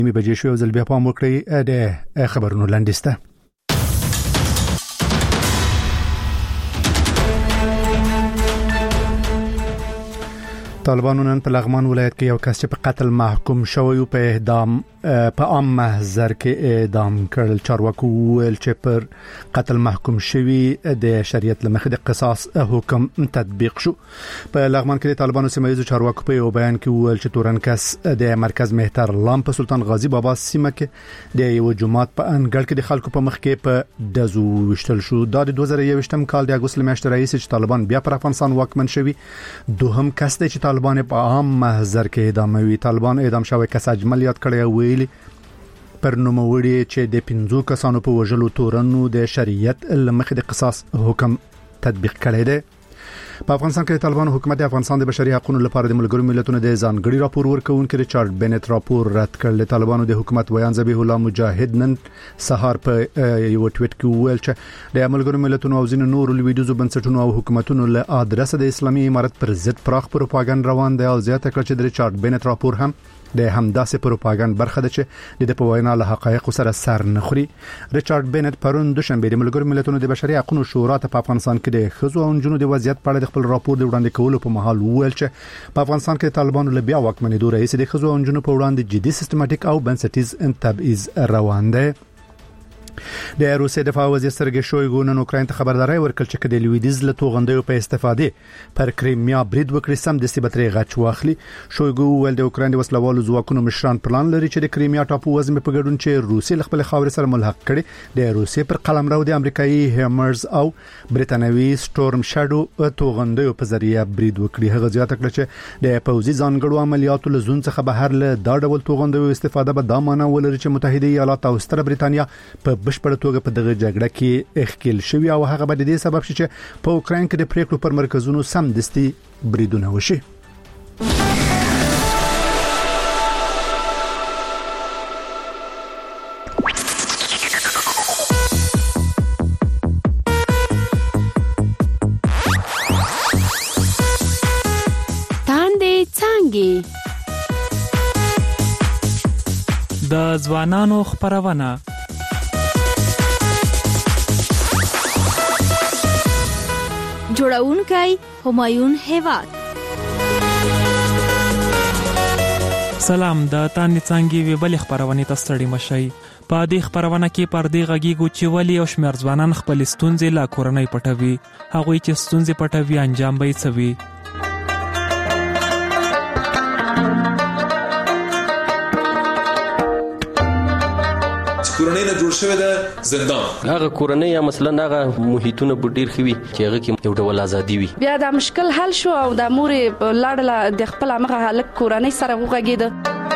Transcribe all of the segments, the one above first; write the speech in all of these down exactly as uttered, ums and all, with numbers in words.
می بجې شو ځل بیا پام وکړئ د خبرونو لاندسته. طالبانو نن په لغمان ولایت کې یو کس چې په قتل محکوم شوی په اعدام په عام محضر کې اعدام کړل. چارواکو ویل چې پر قتل محکوم شوی د شریعت لمخې د قصاص حکم تطبیق شو. په لغمان کې د طالبانو سیمایي چارواکو په یو بیان کې ویل چې تورن کس د مرکز مهتر لام په سلطان غازی بابا سیمه کې د یو جماعت په انګړ کې د خلکو په مخ کې په دزو وشتل شو. دا د دوه زره یوویشتم کال د اگست میاشتې راهیسې چې طالبان بیا پر افغانستان واکمن شوی دوهم کس دی چې طالبان په عام محضر کې اعدام وی. طالبان اعدام شوی کس اجمل یاد کړی ویلي پر نوموړي چې د پنځو کسانو په وژلو تورنو د شریعت لمخې د قصاص حکم تطبیق کړی دی. په افغانستان کې طالبان حکومت د افغانستان د بشري حقوقو لپاره د ملګرو ملتونو د ځانګړي راپور ورکونکي ریچارډ بینټ راپور رد کړل. طالبانو د حکومت ویان ذبیح الله مجاهد نن سهار په یو ټویټ کې ویل چې د ملګرو ملتونو او ځینو نورو لویدیزو بنسټونو او حکومتونو له ادرسه د اسلامي امارت پر ضد پراخ پروپاګاندا روان دی او زیاته کړ چې د ریچارډ بینټ راپور هم د همداسې پروپاګاندا برخه ده چې د په وینا له حقایق سره سر نه خوري. ریچارډ بینټ پرون دوشنبه د ملګرو ملتونو د بشري حقوقو شورا ته په افغانستان کې د خزو او نجونو د وضعیت په اړه د خپل راپور د وړاندې کولو په مهال ویل چې په افغانستان کې طالبانو له بیا واکمنېدو راهیسې د خزو او نجونو په وړاندې جدي سیستماتیک او بنسټیز تبعیض روان دی. د روسیې دفاع وزیر سرګی شویګو نن اوکراین ته خبرداري ورکړه چې د لویدیز له توغندیو په استفادې پر کریمیا برید وکړي سم د سیبتري غچ واخلي. شویګو ول د اوکراین د وسلوالو ځواکونو مشران پلان لري چې د کریمیا ټاپو وزمه په ګډون چې روسیې خپل خاورې سره ملحق کړي د روسیې پر قلمرو د امریکایي هیمرز او برتانوي سټورم شادو توغندیو په ذریعہ برید وکړي. هغه زیاته کړه چې د پوځي ځانګړو عملیاتو له زون څخه بهر له دا ډول توغندیو استفاده به دا معنی ولري چې متحده ایالات او ستر برتانیا په بشپړ توګه په دغه جګړه کې اخکل شوی او هغه به د دې سبب شي چې په اوکراین کې د پریکړو پر مرکزونو سم دستي بریدونه وشي. تاندې څنګه د ځوانانو خبرونه جوړونکی همایون هیواد. سلام، د تاندې څنګه وی بل خبرونه تستړی مشي. په دې خبرونه کې پر دې غږیږو چې ولی او شمیر ځوانان خپل ستونزې لا کورنۍ پټوي. هغه چې ستونزې پټوي انجام به یې سوي. کورنۍ نه جوړ شوی د زندان هغه کورنۍ یا مثلا هغه محیطونه ډیر خوي چې هغه کې یو ډول ازادي وي. بیا د مشکل حل شو او د مور لاړه د خپل هغه حالت کورنۍ سره وغږیده.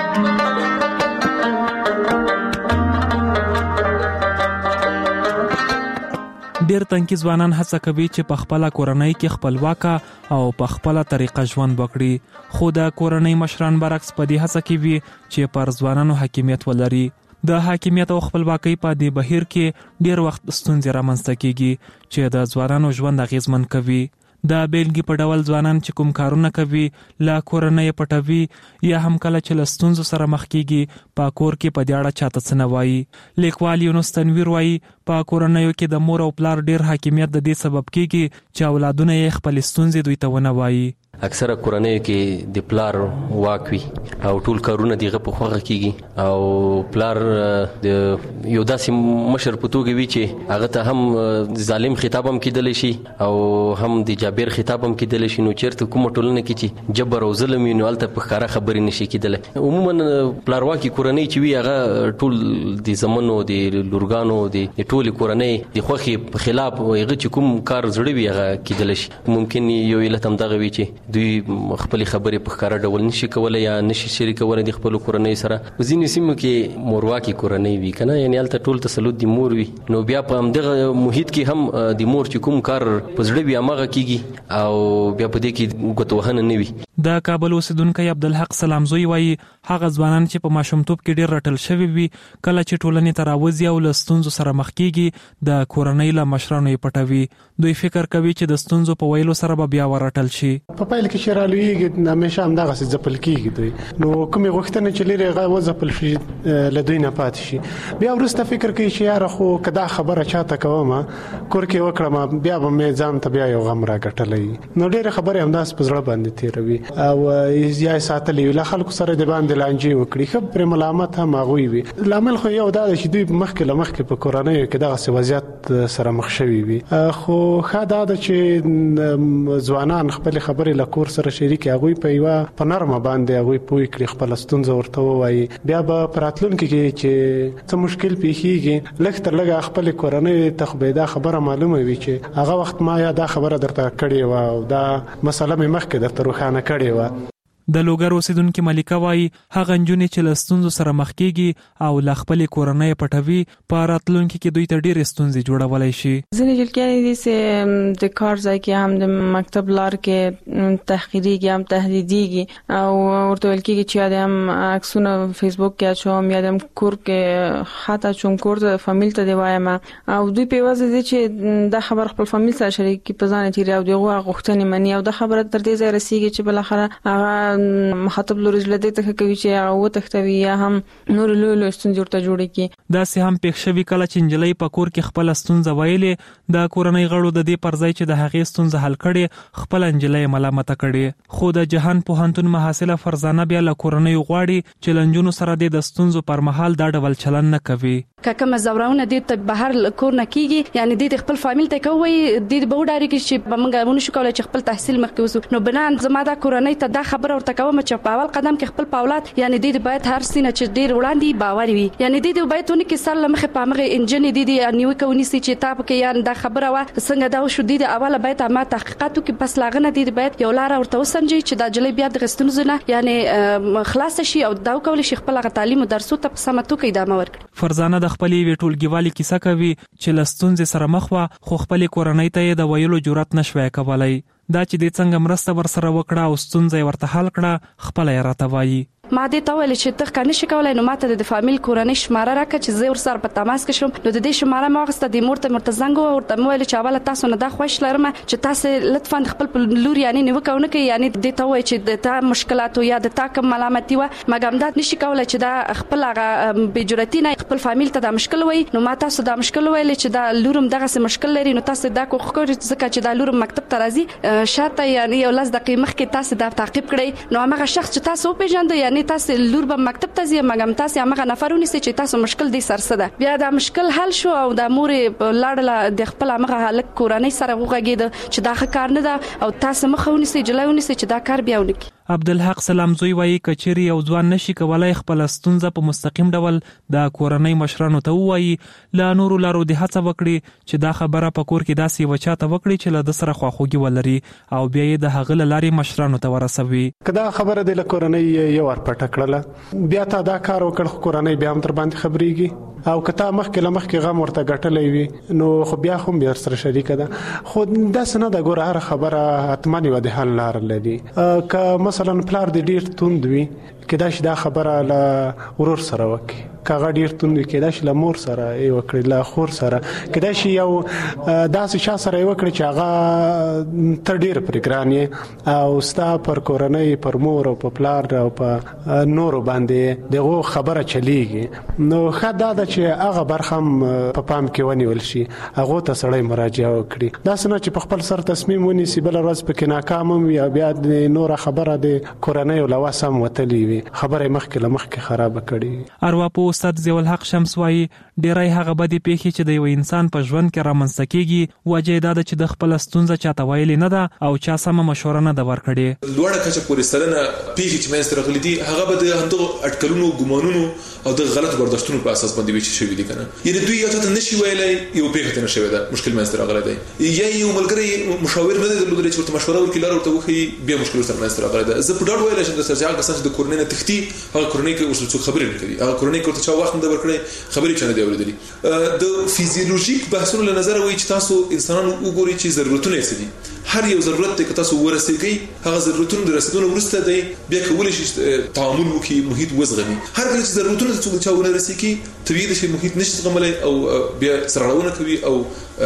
ډیر تنکي ځوانان هڅه کوي چې په خپل کورنۍ کې خپلواکه او په خپل طریقه ژوند وکړي، خو د کورنۍ مشران برعکس په دې هڅه کوي چې پر ځوانانو حاکمیت ولري. د حاکمیت او خپلواکۍ په دې بهیر کې ډیر وخت ستونزې رامنځته کیږي چې د ځوانانو ژوند اغیزمن کوي. د بیلګې په ډول ځوانان چې کوم کارونه کوي لا کورنۍ پټوي یا هم کله چې له ستونزو سره مخ کیږي په کور کې په دې اړه چاته څه نه وایي. لیکوال یونس تنویر وایي په کورنیو کې د مور او پلار ډیر حاکمیت د دې سبب کیږي چې اولادونه یې خپل ستونزې دوی ته ونه وایي. اکثره کورنۍ کې د پلار واک وي او ټول کارونه دیغه په خوغه کیږي او پلار د یو داسې مشر په توګه وي چې هغه ته هم ظالم خطاب هم کېدل شي او هم د جابر خطاب هم کېدل شي. نو چیرته کومه ټولنه کې چې جبر او ظلم وي نو الته په ښکارا خبرې نشي کېدل. عموما پلارواکي کورنۍ چې وي هغه ټول د زمونو د لورګانو د ټول کورنۍ د خوخي په خلاف هغه چې کوم کار زړه وي هغه کېدل شي. ممکن یو علت هم دغه وي چې دوی خپل خبرې په ښکارا ډول نشي کولای یا نشي شریکولای د خپل کورنۍ سره. ځینې سیمو کې مورواکي کورنۍ وي کنه، یعنی الته ټول تسلط د مور وي نو بیا په همدغه محیط کې هم د مور چې کوم کار په زړه وي هغه کیږي او بیا په دې کې غوتوهنه نه وي. د کابل اوسیدونکو عبدالحق سلامزوی وایي هغه ځوانان چې په ماشومتوب کې ډیر رټل شوي وي کله چې ټولنې ته راوځي او له ستونزو سره مخ کیږي د کورنۍ له مشرانو یې پټوي. دوی فکر کوي چې د ستونزو په ویلو سره به بیا ورټل شي. په پیل کې چې رالویږي همیشه همدغسې ځپل کیږي دوی، نو کومې غوښتنې چې لري هغه وځپل شي له دوی نه پاتې شي. بیا وروسته فکر کوي چې یاره خو که دا خبره چاته کوم کور کې وکړم بیا به مې ځان ته بیا یو غم راګټلی، نو ډېرې خبرې همداسې په زړه باندې تېروي او یا یې ساتلي وي، له خلکو سره د باندې لانجې وکړي، ښه پرې ملامت هم هغوی وي. لامل خو یو دا دی چې دوی مخکې له مخکې په کورنیو کې دغسې وضعیت سره مخ شوي وي. خو ښه دا ده چې ځوانان خپلې خبرې له کور سره شریکې هغوی په یوه په نرمه باندې هغوی پوه کړي، خپله ستونزه ورته ووایي، بیا به په راتلونکي کې چې څه مشکل پیښیږي لږ تر لږه خپلې کورنۍ ته خو به دا خبره معلومه وي چې هغه وخت ما یا دا خبره درته کړې وه او دا مسله مې مخکې درته روښانه کړې وه. د لوګر اوسیدونکي ملیکه وایي هغه نجونې چې له ستونزو سره مخ کیږي او له خپلې کورنۍ پټوي په راتلونکي کې دوی ته ډېرې ستونزې جوړولی شي. ځینې جلکیانې دي چې د کار ځای کې هم د مکتب لار کې تحقیریږي هم تهدیدیږي او ورته ویل کېږي چې یا د هم عکسونه فیسبوک کې اچوم یا د هم کور کې خط اچوم کور ته فامیل ته دې وایم او دوی په یوازې دي چې دا خبر خپل فامیل سره شریکي په ځان تیري او دغه غوښتنې مني او دا خبره تر دې ځای رسیږي چې بالاخره هغه مخاطب لوري لدې ته کوي چې هغه و تختوي یا هم نور له له ستونزې ورته جوړي کی. دا سه هم پېښ شوی کله چې انجلۍ په کور کې خپل ستونزه ویلې د کورنۍ غړو د دې پر ځای چې د هغې ستونزه حل کړي خپل انجلۍ ملامت کړي. خو د جهان پوهنتون محصله فرزانه بیا له کورنۍ غواړي چې لنجونو سره د ستونزو پر مهال دا ډول چلن نه کوي. که کوم زورونه دي ته بهر کور نه کیږي یعنی د خپل فامیل ته کوي د به وډاري کې چې بمنګ مونږ شو کولای چې خپل تحصیل مخکې وسو، نو بنان زما د کورنۍ ته دا خبره ورته کوم چې په اول قدم کې خپل پاولات یعنی د باید هر سینه چې ډیر وړاندې باور وي، یعنی د باید ونه کې سره مخه په مغه انجن دي د نیو کوي چې تا په کې یان دا خبره وا څنګه دا شو د اوله باید ما تحقیقاتو کې پس لاغنه دي باید یو لار ورته وسنجي چې دا جلې بیا د غستونزونه یعنی خلاص شي او دا کول شي خپل تعلیم او درسو ته په سمتو کې ادامه ورکړي. فرزانه د خپلې ویټولګیوالي کیسه کوي چې لستونځ سره مخ وا خو خپل کورنۍ ته د ویلو جرأت نشوي کولای. دا چې د څنګه مرسته ور سره وکړه او ستونزې ورته حل کړه خپل یې راته وایي. ما دې ته ویل چې ته کنه شي کولای نو ماته د فامیل کورنۍ شماره راکړه چې زه ور سره په تماس کې شم، نو د دې شماره ما غسته د مورته مرتزنګ او ورته ویل چې اوله تاسو نه دا خوښ لرم چې تاسو لطفا خپل لور یعنی نو کوونه کې یعنی دې ته وای چې د تا مشکلات یا د تا کوم ملامتي و مګم دا نشي کولای چې دا خپل هغه بجرتی نه خپل فامیل ته دا مشکل وای، نو ما تاسو دا مشکل ویل چې دا لورم دغه څه مشکل لري، نو تاسو دا کوخ کوئ ځکه چې دا لورم مکتب ته راځي شاته یعنی یو لاس دقیقه مخکې تاسو دا تعقیب کړئ، نو هغه شخص چې تاسو پیژاند یعنی تاسو لور مکتب ته ځي مګم تاسو هغه نفرونه چې تاسو مشکل دي سرسده بیا دا مشکل حل شو او د مور لاړه د خپل هغه حالت کورنۍ سره وغږید چې دا کار نه ده او تاسو مخاوني سي جلایونی سي چې دا کار بیا ونکي. عبدالحق سلامزوی وایي کچيري او ځوان نشي کولای خپل ستونزه په مستقیم ډول د کورنۍ مشرانو ته وایي، لا نور لارو د هڅه وکړي چې دا خبره په کور کې داسې وچاته وکړي چې له د سره خواخوږي ولري او بیا یې د هغه لارې مشرانو ته ورسوي. کدا خبره د کورنۍ یو ور پټ کړله بیا تا دا کار وکړ کورنۍ بیا هم تر باندې خبريږي او کته مخکې لمخکې غم ورته غټلې وي نو خو بیا هم بیا سره شریک ده. خو د سنه د ګور هر خبره اتمنی و د حل لار لري. ک مثلا پلار د ډیر توند وي کدا چې دا خبره له ورور سره وکي، کاغه ډیر توند وي کدا چې له مور سره ای وکړي له خور سره کدا چې یو داسې شا سره ای وکړي چې هغه تر ډیر پرګرانی او ستا پر کورنۍ پر مور او په پلار او په نور باندې دغه خبره چلیږي، نو خدا د چې هغه برخم په پام کې ونیول شي هغه ته سړی مراجعه وکړي. دا څنګه چې په خپل سر تصمیم ونیسي بل ورځ په کې ناکام وي بیا د نور خبره د کورنۍ له واسم وتلی وي خبره مخکې لمخکې خراب کړي. ارواپو استاد ضیاء الحق شمس وایي ډیرای هغه بدی پیښې چې د یو انسان په ژوند کې رامنځته کیږي وجه دا ده چې د خپل ستونزه چاته ویلې نه ده او چا سم مشوره نه ده ورکړې. لوړه کچه پورې سرنه پیښې چې مې سترغلي دي هغه به د هندو اټکلونو ګمانونو او د غلط برداشتونو په اساس باندې وچ شوی دي کنه، یعنی دوی یو ته نشي ویلای یو پیښه ته نشي ویلای مشکل مې سترغلي دی یا یو ملګری مشاور نه دی درلودل چې ورته مشوره ورکړي لاره ورته وخی بیا مشکل سره مې سترغلي دی. زه په ډاډ ویل چې د سرجال کسان چې د کورنۍ نه تختی هغه کورنۍ کې اوس څه خبرې نه کوي، هغه کورنۍ کې ورته چا وخت نه ورکړي خبرې چنه دی اوریدلې. د فیزیولوژیک بحثونو له نظر وایي چې تاسو انسانانو وګورئ چې ضرورتونه یې څه دي، هر یو ضرورت ته تاسو ورسېږئ هغه ضرورتونو د رسیدو وروسته دی بیا کولای شي تعامل وکړي محیط وزغمي هر کله چې ضرورتونو ته څو چاونه رسېږي طبيعي شي محیط نشي زغملای او بیا سرغړونه کوي او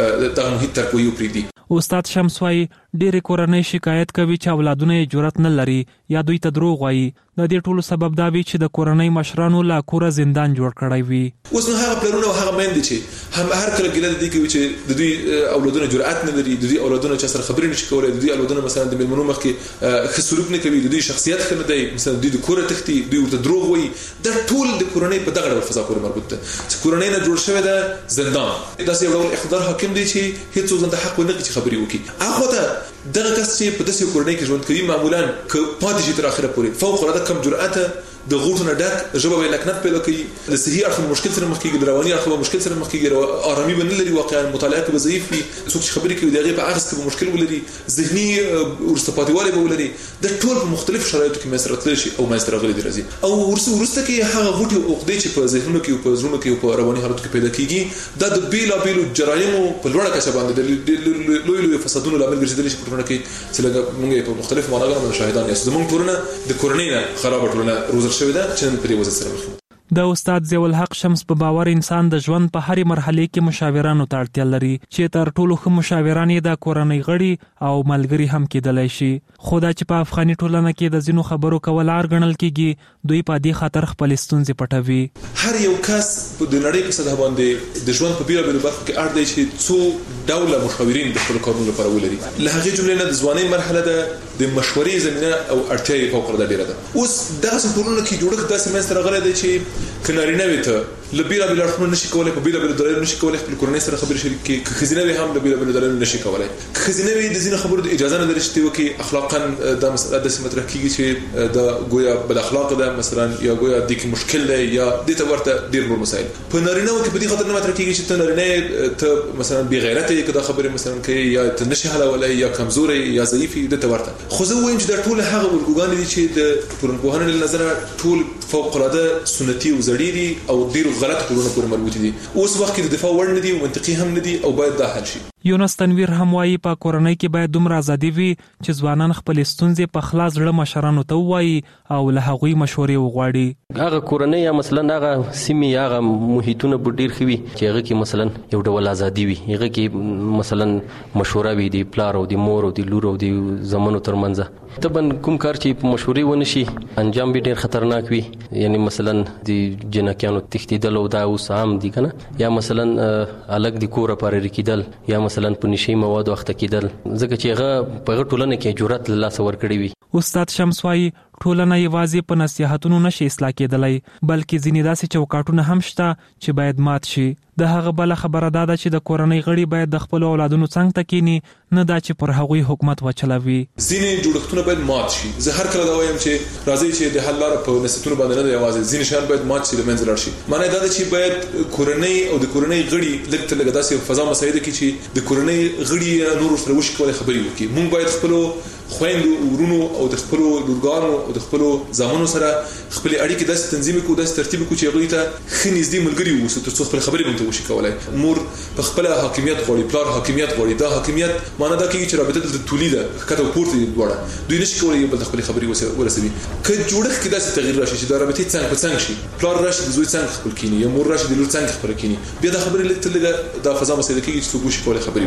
د محیط تر کوي پریدي. استاد شمس وايي ډېر کورنۍ شکایت کوي چې اولادونه یې جرأت نه لري یا دوی ته دروغ وایي. د دې ټولو سبب دا وي چې د کورنۍ مشرانو لا کوره زندان جوړ کړی وي. اوس نو هغه پلرونه او هغه میندې چې هم هر کله ګیله دي کوي چې د دوی اولادونه جرأت نه لري، د دوی اولادونه چې سره خبرې نشي کولای، د دوی اولادونه مثلا د ملمنو مخ کې ښه سلوک نه کوي، د دوی شخصیت ښه نه دی، مثلا د دوی د کوره تختی، دوی ورته دروغ وایي. دا ټول د کورنۍ په دغه ډول فضا پورې مربوط ده چې کورنۍ نه جوړ شوی ده زندان. دا یو ډول اقتدار حاکم دی چې هیڅ څوک د حق ونه کوي چې خبرې وکړي. هغه ته دغه کس چې په داسې کورنۍ کې ژوند کوي معمولا ک پاتې شي تر اخره پورې فوق العاده کم جرأت د غوټونه ډک ژبه به لکنت پیدا کوي، د صحي اړخ مشکل سره مخ کېږي، د رواني اړخ مشکل سره مخ کېږي، آرامي به نه لري، واقعا مطالعه کې به ضعیف وي، څوک چې خبرې کوي دغه په اغز کې به مشکل ولري، ذهني ورسته پاتېوالی به ولري. د ټول په مختلف شرایطو کې مسرت لشي او مسر غلي درځي او ورسته ورسته کې هغه غوټي او عقدې چې په ذهنونو کې او په زړونو کې او په رواني حالاتو کې پیدا کېږي دا د بیلا بیلو جرایمو په لوړه کچه باندې لوی لوی فسادونو لامل ګرځېدل شي په ټولنه کې چې لږ موږ په مختلف معناګانو شاهدان یو زموږ ټولنه د کورنۍ نه خراب ټولنه روزل شوې ده چې په دې وجه سره مخ. د استاد ضیاء الحق شمس په باور انسان د ژوند په هرې مرحله کې مشاورانو ته اړتیا لري چې تر ټولو ښه مشاوران یې د کورنۍ غړي او ملګري هم کېدلی شي. خو دا چې په افغاني ټولنه کې د ځینو خبرو کول عار ګڼل کېږي دوی په دې خاطر خپل ستونزې پټوي. هر یو کس په د نړۍ په سطح باندې د ژوند په بیلابیلو برخو کې اړ دی چې څو ډوله مشاورین د خپلو کارونو لپاره ولري. له هغې جملې نه د ځوانۍ مرحله ده د مشورې زمینه او اړتیا یې فوق العاده ډېره ده. اوس دغسې ټولنو کې جوړښت داسې منځته راغلی دی چې که نارینه وي ته له بېلابېلو اړخونو نشي کولی، په بېلابېلو دلایلو نشي کولی خپل کورنۍ سره خبرې شریک کړي، که ښځینه وي هم له بېلابېلو دلایلو نشي کولی. که ښځینه وي د ځینو خبرو د اجازه نه لري چې وکړي، اخلاقا دا مسله داسې مطرح کېږي چې دا ګویا بد اخلاقه ده مثلا یا ګویا دې کې مشکل دی یا دې ته ورته ډېر نور مسایل. په نارینهو کې په دې خاطر نه مطرح کېږي چې ته نارینه ته مثلا بېغیرته یې که دا خبرې مثلا کوي یا ته نشي حلولی یا کمزوری یا ضعیف یې دې ته ورته. خو زه وایم چې دا ټول هغه الګوګانې دي چې د ټولنپوهنې له نظره ټول فوق العاده سنتي او زړې دي او ډېرو غلط کړنو پورې مربوط دي. اوس وخت کې د دفاع وړ نه دي او منطقي هم نه دي او باید دا حل شي. یونس تنویر هم وايي په کورنۍ کې باید دومره ازادي وي چې ځوانان خپل ستونزې په خلاص زړه مشرانو ته ووایي او له هغوی مشورې وغواړي. هغه کورنۍ یا مثلا هغه سیمې هغه محیطونه به ډېر ښه وي چې هغه کې مثلا یو ډول ازادي وي، هغه کې مثلا مشوره وي د پلار او د مور او د لور او د زامنو ترمنځ. طبعا کوم کار چې په مشورې ونه شي انجام به ډېر خطرناک وي، یعنی مثلا د جنکیانو تښتېدل او دا اوس عام دي که نه، یا مثلا الګ د کوره پارېرې کېدل یا مثلا په نشي موادو اخته کېدل، ځکه چې هغه په هغه ټولنه کې جرأت له لاسه ورکړی وي. استاد شمس وايي ټولنه یوازې په نصیحتونو نشي اصلاح کېدلی بلکې ځینې داسې چوکاټونه هم شته چې باید مات شي. د هغه بله خبره دا ده چې د کورنۍ غړي باید د خپلو اولادونو څنګ ته کینی، نه دا چې پر هغوی حکومت وچلوي. ځینې جوړښتونه باید مات شي. زه هر کله دا وایم چې راځي چې د حل لاره په نصیحتونو باندې نه ده، یوازې ځینې شیان باید مات شي، له منځه لاړ شي. معنی دا ده چې باید کورنۍ او د کورنۍ غړي لږ تر لږه داسې فضا مساعده کړي چې د کورنۍ غړي نور سره وشي کولی خبرې وکړي. موږ باید خپلو خويندو ورونو او د خپلو لورګانو او د خپلو زامنو سره خپل اړیکې داسې تنظیم کړو، داسې ترتیب کړو چې هغوی ته ښه نږدې ملګري واوسو تر څو خپل خبرې موږ ته وشي کولی. مور په خپله حاکمیت غواړي، پلار حاکمیت غواړي. دا حاکمیت معنا دا کوي چې رابطه د تولید ده، ښکته او پورته دي دواړه، دوی نشي کولی یو بل ته خپلې خبرې ورسوي. که جوړښت کې داسې تغییر راشي چې دا رابطې څنګ په څنګ شي، پلار راشي د زوی څنګ خپل کینی یا مور راشي د لور څنګ خپل کینی، بیا دا خبرې لږ تر لږه دا فضا مساعده کېږي چې څوک وشي کولی خبرې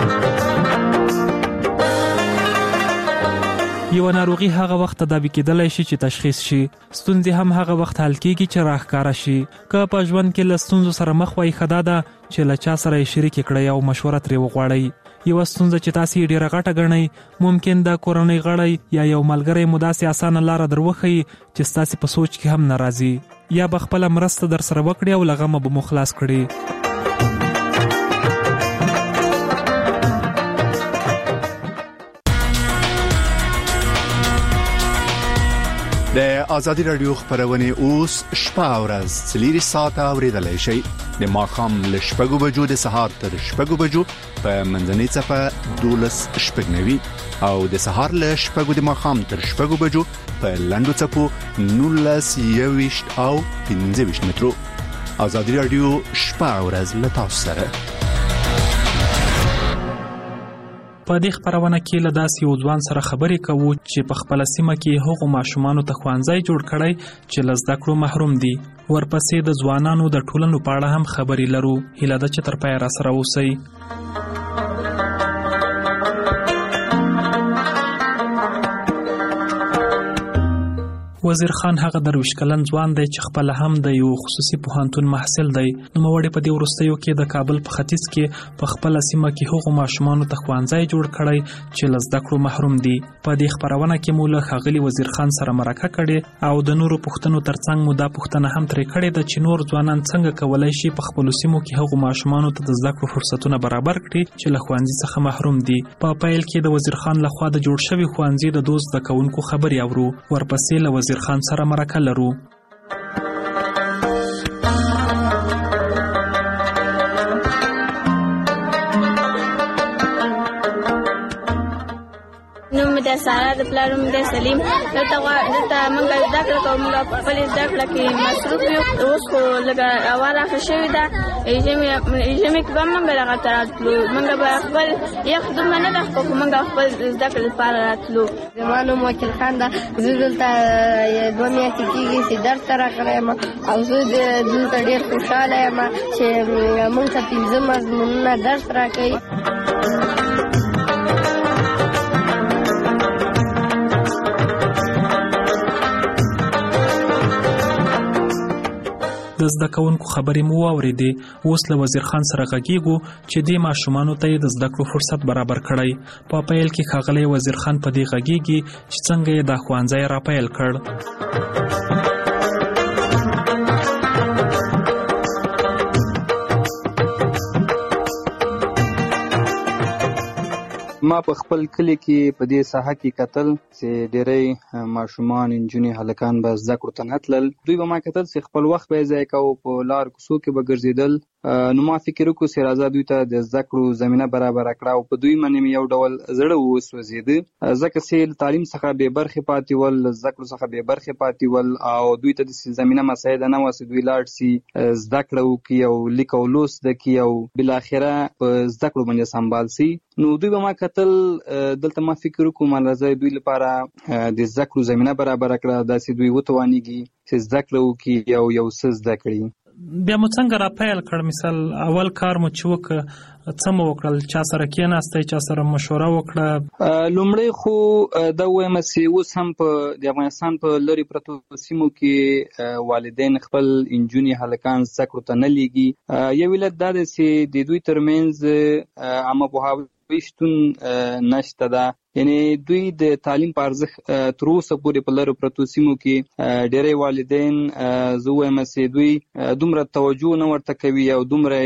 وکړي. یو ناروغي هغه وخت تداوي کېدلی شي چې تشخیص شي، ستونزې هم هغه وخت حل کېږي چې راښکاره شي. که په ژوند کې له ستونزو سره مخ وای ښه دا ده چې له چا سره یې شریکې کړئ او مشوره ترې وغواړئ. یوه ستونزه چې تاسې یې ډېره غټه ګڼئ ممکن د کورنۍ غړی یا یو ملګری مو داسې اسانه لاره در وښیي چې ستاسې په سوچ کې هم نه راځي، یا به خپله مرسته در سره وکړي او له غمه به مو خلاص کړي. د آزادی رادیو خبرونه اوس شپه او ورځ څلور ساعته اوریدلای شئ. د ماښام له شپږو بجو د سهار تر شپږو بجو په منځنۍ صفه دولس شپږنوي او د سهار له شپږو د ماښام تر شپږو بجو په لنډو څپو نولس یويشت او پنځه ویشت مترو. آزادی رادیو شپه او ورځ له تاسو سره. په دې خبرونه کې له داسې یو ځوان سره خبرې کوو چې په خپل سیمه کې هغو ماشومانو ته ښوونځی جوړ کړی چې له زده کړو محروم دي. ورپسې د ځوانانو د ټولنو په اړه هم خبرې لرو. هیله ده چې تر پایه راسره اوسئ. وزیر خان هغه درویش کلن ځوان دی چې خپل هم د یو خصوصي پوهنتون محصل دی. نوموړی په دې وروستیو کې د کابل په ختیځ کې په خپل سیمه کې هغو ماشومانو ته ښوونځی جوړ کړی چې له زده کړو محروم دي. په دې خبرونه کې مو له ښاغلي وزیر خان سره مرکه کړې او د نورو پوښتنو ترڅنګ مو دا پوښتنه هم ترې کړې ده چې نور ځوانان څنګه کولی شي په خپلو سیمو کې هغو ماشومانو ته د زده کړو فرصتونه برابر کړي چې له ښوونځي څخه محروم دي. په پیل کې د وزیر خان لخوا د جوړ شوي ښوونځي د دوه زده کوونکو خبرې اورو. ورپسې له وزیر خان سره مرکه لرو. نوم د سارا د پلار نوم د سلیم. دلته دلته موږ زده کړه کوو. موږ په خپل زده کړه کې مصروف یو. اوس خو لږه هوا راښه شوې ده. ژمي کې به موږ دغه ته راتلو. موږ به خپل یخ دومره نه ده خو موږ خپل زده کړې لپاره راتلو. زما نوم وکیل خان ده. زه دلته دوه میاشتې کېږي چې درس ته راغلی یم او زه دلته ډېر خوشحاله یم چې موږ ته پنځه مضمونونه درس راکوي. د زده کوونکو خبرې مو واورېدې. اوس له وزیر خان سره غږیږو چې دې ماشومانو ته یې د زده کړو فرصت برابر کړی. په پیل کې ښاغلی وزیر خان په دې غږیږي چې څنګه یې دا ښوونځی راپیل کړ. ما په خپل کلی کې په دې ساحه کې کتل چې ډېری ماشومان نجونې هلکان به زده کړو ته نه تلل. دوی به ما کتل چې خپل وخت به یې ضایع کوو، په لار کوڅو کې به ګرځېدل. نو ما فکر وکړو چې راځه دوی ته د زده کړو زمینه برابره کړه او په دوی باندې مې یو ډول زړه وسوځېده ځکه چې له تعلیم څخه بې برخې پاتې ول، له زده کړو څخه بې برخې پاتې ول او دوی ته داسې زمینه مساعده نه وه چې دوی لاړ شي زده کړه وکړي او لیک او لوست زده کړي او بالاخره په زده کړو باندې سمبال شي. نو دوی به ما کتل دلته ما فکر وکړم راځه دوی لپاره د زده کړو زمینه برابره کړه داسې دوی وتوانېږي چې زده کړه وکړي او یو څه زده کړي. بیا مو څنګه راپیل کړ؟ مثال اول کار مو چې وکړ څه مو وکړل؟ چا سره کېناستئ؟ چا سره مشوره وکړه؟ لومړی خو دا ووایم چې اوس هم په د افغانستان په لرې پرتو سیمو کې والدین خپل نجونې هلکان زده کړو ته نه لیږي. یو علت دا دی چې د دوی ترمنځ عامه پوهاوی شتون نشته ده. یعنی دوی د تعلیم په ارزښت تر اوسه پورې په لرو پرتو سیمو کې ډېری والدین زه وایم چې دوی دومره توجه نه ورته کوي او دومره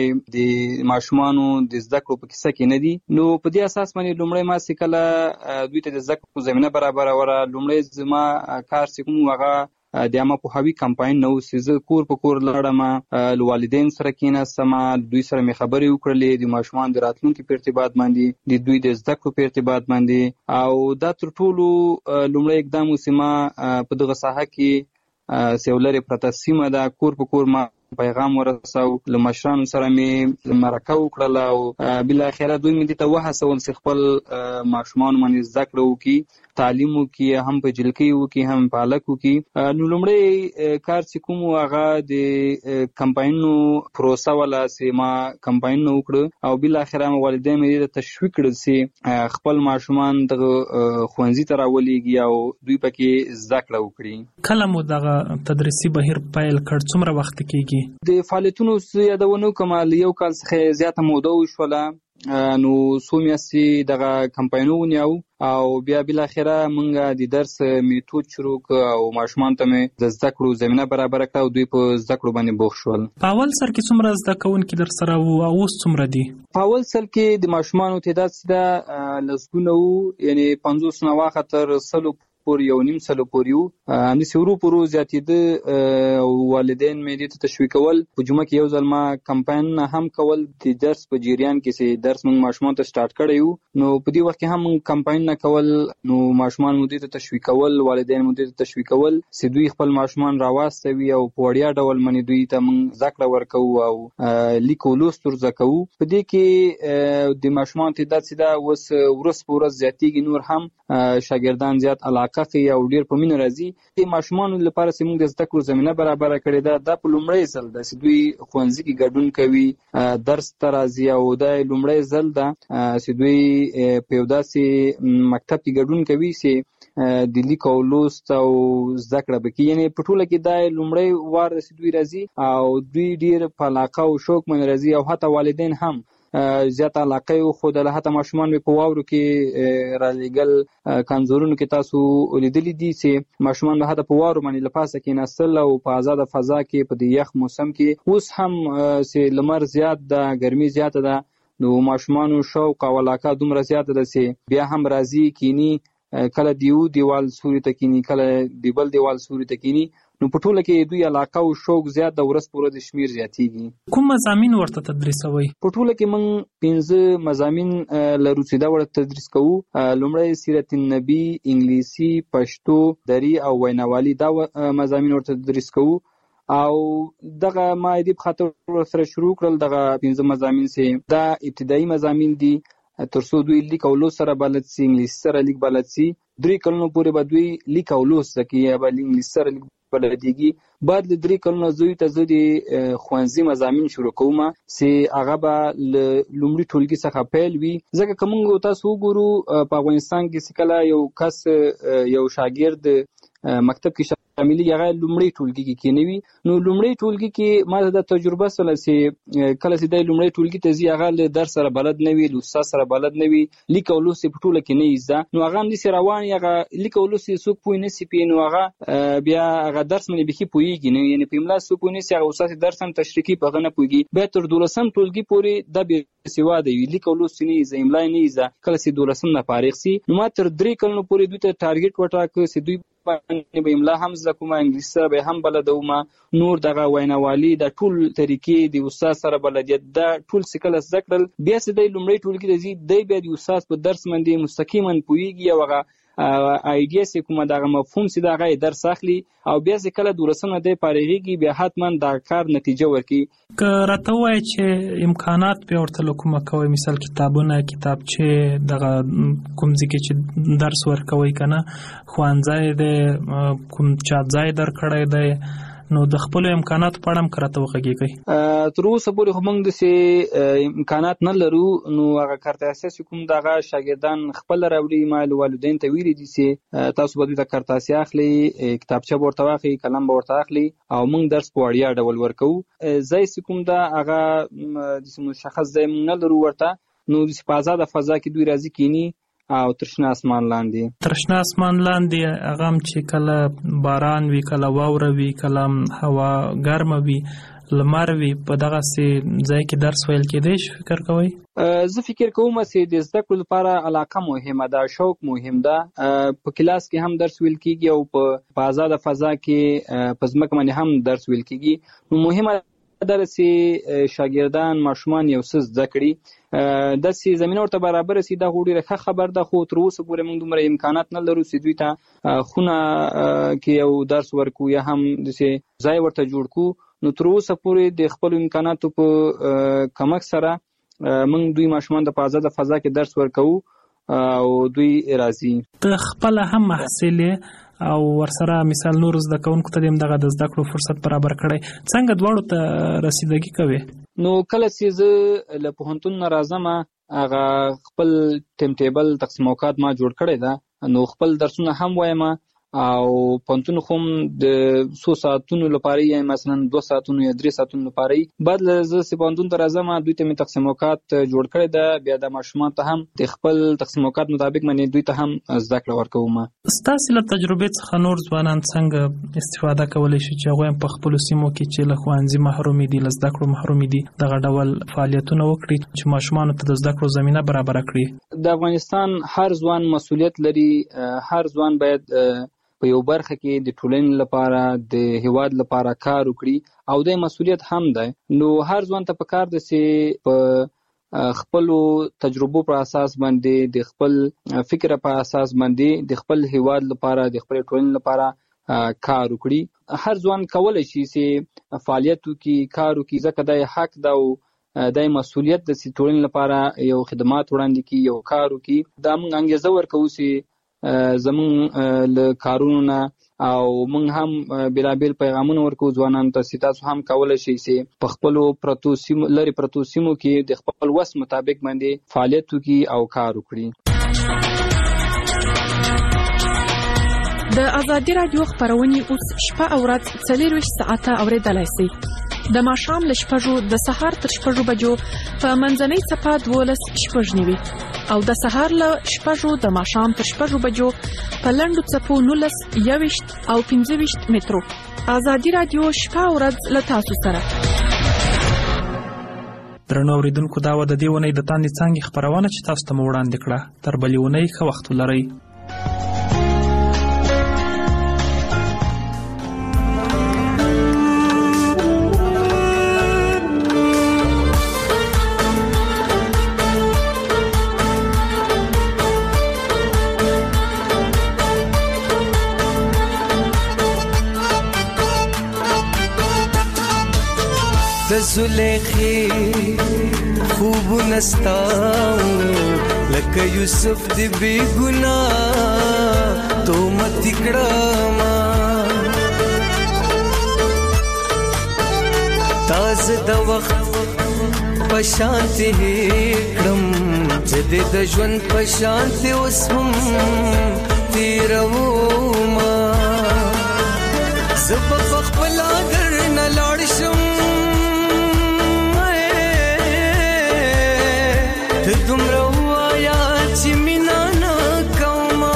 د ماشومانو د زده کړو په کیسه کې نه دي. نو په دې اساس باندې لومړی ما چې کله دوی ته د زده کړو زمینه برابروله، لومړی زما کار چې کوم هغه د عامه پوهاوي کمپاین نه و چې زه کور په کور لاړم، له والدین سره کېناستم، دوی سره مې خبرې وکړلې د ماشومانو د راتلونکي په ارتباط باندې، د دوی د زده کړو په ارتباط باندې. او دا تر ټولو لومړی اقدام و چې ما په دغه ساحه کې چې یو لرې پرته سیمه ده کور په کور ما پیغام ورساو، له مشرانو سره مې مرکه وکړله او بالاخره دوی مې دې ته وهڅول چې خپل ماشومان باندې زده کړه وکړي، تعلیم وکړي، هم په جلکۍ وکړي هم په هلک وکړي. نو لومړی کار چې کوم هغه د کمپاینونو پروسه وله چې ما کمپاینونه وکړه او بالاخره مې والدین مې دې ته تشویق کړل چې خپل ماشومان دغه ښوونځي ته راولېږي او دوی پکې زده کړه وکړي. کله مو دغه تدریسي بهیر پیل کړ؟ څومره وخت کېږي؟ د فعالیتونو یادونه کوم له یو کال څخه زیاته موده وشوله. نو څو میاشتې دغه کمپاینونه ونیو او بیا بالاخره موږ د درس میتود شروع کړ او ماشومان ته مې د زده کړو زمینه برابره کړه او دوی په زده کړو باندې بوخت شول. په اول سر کې څومره زده کوونکي در سره وو او اوس څومره دي؟ په اول سر کې د ماشومانو تعداد چې ده لسګونه وو، یعنې پنځوس نه واخه تر سلو پورې یو نیم سلو پورې وو. همداسې ورو په ورو زیاتېده او والدین مې دې ته تشویق کول. په جمعه کې یو ځل ما کمپاینونه هم کول د درس په جریان کې چې درس موږ ماشومانو ته سټارټ کړی وو. نو په دې وخت کې هم موږ کمپاینونه کول، نو ماشومان مو دې ته تشویق کول، والدین مو دې ته تشویق کول چې دوی خپل ماشومان راواستوي او په وړیا ډول باندې دوی ته موږ زده کړه ورکوو او لیک او لوست ور زده کوو. په دې کې د ماشومانو تعداد چې دا اوس ورځ په ورځ زیاتېږي، نور هم شاګردان زیات علاقه کوي او ډېر په مینه راځي. د ماشومانو لپاره چې موږ د زده کړو زمینه برابره کړې ده، دا په لومړی ځل ده چې دوی ښوونځي کې ګډون کوي، درس ته راځي او دا لومړی ځل ده چې دوی په یو داسې مکتب کې ګډون کوي چې د لیک او لوست او زده کړه به کوي. یعنې په ټوله کې دا لومړی وار ده چې دوی راځي او دوی ډېر په علاقه او شوق باندې راځي او حتی والدین هم زیات علاقه یې وښودله. حتی ماشومان مې په واورو کې رالیږل. کانزورونو کې تاسو لیدلي دي چې ماشومان به حتی په واورو باندې له پاسه کېناستل او په آزاده فضا کې په دې یخ موسم کې. اوس هم چې لمر زیات ده، ګرمي زیاته ده، نو ماشومانو شوق او علاقه دومره زیاته ده چې بیا هم راځي کینی، کله د یو دیوال سوري ته کینی، کله د بل دیوال سوري ته کینی. نو په ټوله کې دوی علاقه او شوق زیات د ورځ په ورځ شمیر زیاتېږي. کوم مضامین ورته تدریسوي؟ په ټوله کې موږ پنځه مضامین لرو چې دا ورته تدریس کوو. لومړی سیرت النبی، انګلیسي، پښتو، دري او ویناوالي، دا مضامین ورته تدریس کوو. او دغه ما دې په خاطر سره شروع کړل دغه پنځه مضامین چې دا ابتدایي مضامین دي تر څو دوی لیک او لوست سره بلد سي، انګلیسي سره لیک بلد سي. درې کلونو پورې به دوی لیک او لوست زده کوي یا به انګلیسي سره لیک بلدېږي. بعد له درې کلونو زوی ته زه د ښوونځي مضامین شروع کوم چې هغه به له لومړي ټولګي څخه پیل وي. ځکه که موږ تاسو وګورو په افغانستان کې چې کله یو کس یو شاګرد مکتب کې شاملي هغه لومړی ټولګي کې کېنوي، نو لومړی ټولګي کې ما د تجربه سره چې کله چې د لومړی ټولګي ته ځي هغه له درس سره بلد نه وي، له استاد سره بلد نه وي، لیک او لوست په ټوله کې نه زده، نو هغه هم داسې روان وي، هغه لیک او لوست څوک پوه نه سي پوهېږي، نو هغه بیا هغه درس باندې بیخي پوهېږي نه، یعنې په املا څوک پوه نه سي، هغه استاد درس هم تشریح کوي په هغه نه پوهېږي. بیا تر دولسم ټولګي پورې دا بېسواده وي، لیک او لوست نه زده، املا نه زده. کله چې دولسم نه فارغ سي نو ما تر درې کلونو پورې دوی ته ټارګېټ وټاکه چې دوی باندې به املا هم زده کوم، انګلیسي سره به هم بلدوم، نور دغه ویناوالي د ټول طریقې د استاد سره بلدیت دا ټول چې کله زده کړل، بیا چې دی لومړی ټولګي ته ځي دی بیا د استاد په درس باندې مستقیما پوهېږي او هغه آیډیا چې کومه دغه مفهوم چې د هغه درس اخلي او بیا چې کله دولسم نه دی فارغېږي بیا حتما د کار نتیجه ورکوي. که راته ووایې چې امکانات بیا ورته له کومه کوئ، مثال کتابونه، کتابچې، دغه کوم ځای کې چې درس ورکوئ که نه، ښوونځی دی، کوم چاپ ځای درکړی دی، نو د خپلو امکاناتو په اړه هم که راته وغږېږئ. تر اوسه پورې خو موږ داسې امکانات نه لرو، نو هغه کارت اساسي کوم دغه شاګردان خپله راوړي، ما له والدینو ته ویلي دي چې تاسو به دوی ته کارت اساسي اخلئ، کتابچه به ورته واخلئ، قلم به ورته اخلئ او موږ درس په وړیا ډول ورکوو. ځای چې کوم ده هغه داسې مشخص ځای موږ نه لرو ورته، نو داسې په ازاده فضا کې دوی راځي کینی او ترشنه اسمان لاندې ترشنه اسمان لاندې هغه هم چې کله باران وي، کله واوره وي، کله هوا ګرمه وي، لمر وي، په دغسې ځای کې درس ویل کېدی شي فکر کوئ؟ زه فکر کوم چې د زده کړو لپاره علاقه مهمه ده، شوق مهم ده. په کلاس کې هم درس ویل کېږي او په آزاده فضا کې په ځمکه باندې هم درس ویل کېږي، نو مهمه ده چې شاګردان ماشومان یو څه زده کړي، داسې زمینه ورته برابره سي. دا خو ډېره ښه خبر ده، خو تر اوسه پورې موږ دومره امکانات نه لرو چې دوی ته خونه کې یو درس ورکو یا هم داسې ځای ورته جوړ کړو. نو تر اوسه پورې د خپلو امکاناتو په کمک سره موږ دوی ماشومان د په آزاده فضا کې درس ورکوو او دوی راځي. ته خپله هم محصل او ورسره مثال نور زده کوونکو ته هم دغه د زده کړو فرصت برابر کړی، څنګه دواړو ته رسیدګي کوې؟ نو کله چې زه له پوهنتون نه راځم هغه خپل ټیم ټیبل تقسیم اوقات ما جوړ کړی ده، نو خپل درسونه هم وایم او پونتون خو د څو ساعتونو لپاره یا مثلا دوه ساعتونو یا درې ساعتونو لپاره بعد له ز پونتون تر ازمه دوی ته می تقسیم اوقات جوړ کړی دا بیا د ماشومان ته هم د خپل تقسیم اوقات مطابق منی دوی ته هم زده کړه ورکوم. ستاسو له تجربې څخه نور ځوانان څنګه استفاده کولی شي چې هغه په خپل سیمو کې چې له خوانځي محروم دي له زده کړو محروم دي دغه ډول فعالیتونه وکړي چې ماشومان ته د زده کړو زمينه برابر کړي؟ د افغانستان هر ځوان مسؤلیت لري، هر ځوان باید په یو برخه کې د ټولنې لپاره د هیواد لپاره کار وکړي او د مسؤلیت هم ده. نو هر ځوان ته پکار ده چې په خپل تجربو پر اساس باندې د خپل فکر په اساس باندې د خپل هیواد لپاره د خپل ټولنې لپاره کار وکړي. هر ځوان کولای شي چې فعالیت وکړي، کار وکړي، ځکه د حق دا او د مسؤلیت د ټولنې لپاره یو خدمات وړاندې کړي، یو کار وکړي. دا موږ انګیزه ورکوو چې زمون له کارونو نه او موږ هم بلابل پیغامونه ورکوو ځوانانو ته چې تاسو هم کولای شئ چې په خپل پرتو سیمو لري پرتو سیمو کې د خپل وس مطابق باندې فعالیت وکړي او کار وکړي. د ازادي رادیو خبرونه اوس شپه او ورځ څلور ساعته اوریدلای شئ. د ماښام له شپږو د سهار تر شپږو بجو په منځنۍ صفه دولس شپږ نیوي او د سهار له شپږو د ماښام تر شپږو بجو په لنډو صفو نولس یويشت او پنځه ویشت مترو. ازادي رادیو شپه او ورځ له تاسو سره. درنو اوریدونکو دا و د دې ونې د تاندې څنګه خبرونه چې تاسو ته وړاندې کړه. تر بلې ونې ښه وخت ولرئ. د زلیخی خوب نستاو لکه یوسف دی بی گناہ تو مت کړما تاز د وخت پشانتی کړم چې د ژوند پشانتی اوس هم تیرو ما زب خپل اگر نه لاړ شم دومره وایا چې مینا نه کومه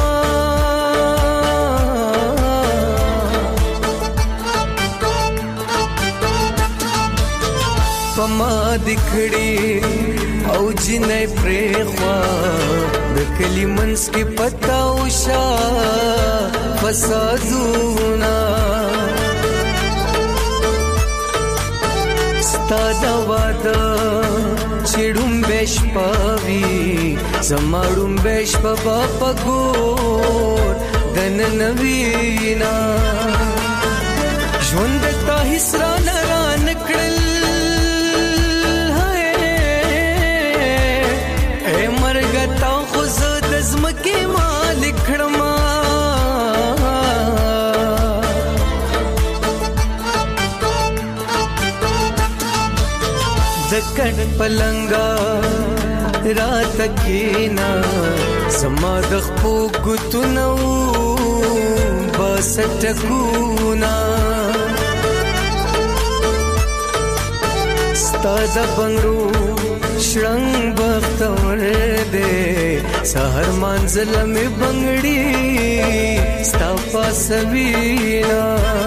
پما دکړي او جنې پرېخوا د کلی منس کې پتا وشا فسادونا ستاده واده چړم بش پاوی زماړم بش په پګور دن نوینا ژوند ته حسرا نران کړل اے مرګ تا خو زد زمکه مالک کړما دکړ پلنګا رات کینا سما د خپو ګتنو بس ټکونا ستاد بنگرو شرنګ بختور دې سحر منزل می بنگړي ستا پاسوینا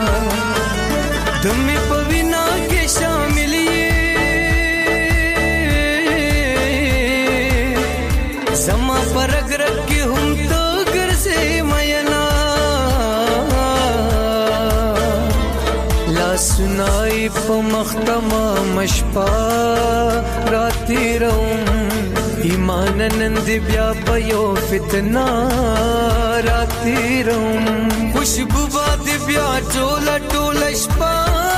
دمه پوینا کې شامل زما پرګ رګ کې هم تو ګرځې مینا لا سنای په مختما مشپا راتی روم ایمان نند بیا بيو فتنا راتی روم خوشبو باد بیا ټوله ټوله شپه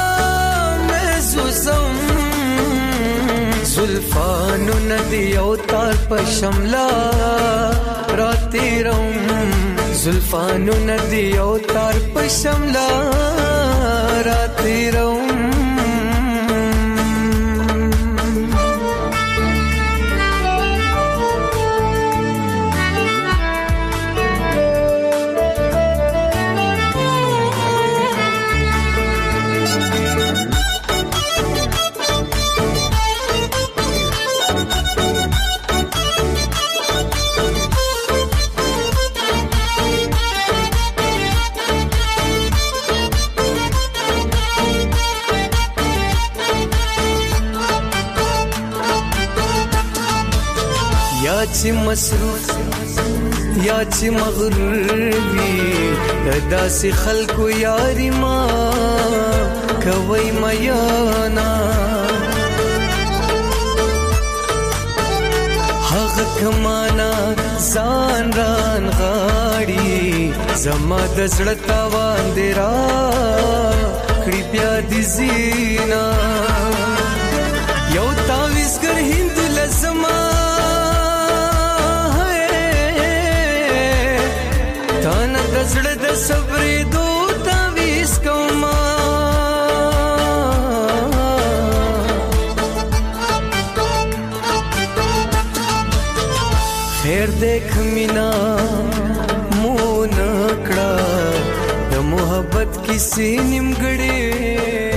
محسوسم زلفانو ندی او تار په شملا راتی روم زلفانو ندی او تار په شملا راتی روم یا چې مصروف یا چې مغرور وي داسې خلکو یاري ما کوي میانا هغه کمانا ځان ران غاړي زما د زړه تاوان دی را کړي بیا دي زینا یو تاویزګر هند لزما تانا د زړه د صبرې دو تاویز کوما خیر دیکھ مینا مو نکڑا د محبت کسی نیمګړې